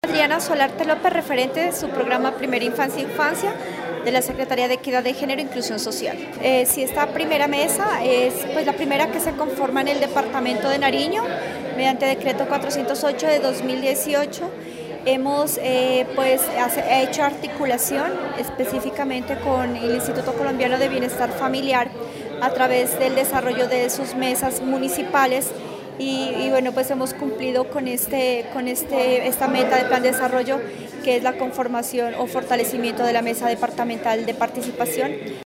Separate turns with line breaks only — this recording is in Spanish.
Adriana Solarte López, referente de su programa Primera Infancia de la Secretaría de Equidad de Género e Inclusión Social. Si esta primera mesa es pues, la primera que se conforma en el departamento de Nariño, mediante decreto 408 de 2018, hemos hecho articulación específicamente con el Instituto Colombiano de Bienestar Familiar a través del desarrollo de sus mesas municipales. Y bueno, pues hemos cumplido con esta meta de plan de desarrollo, que es la conformación o fortalecimiento de la mesa departamental de participación.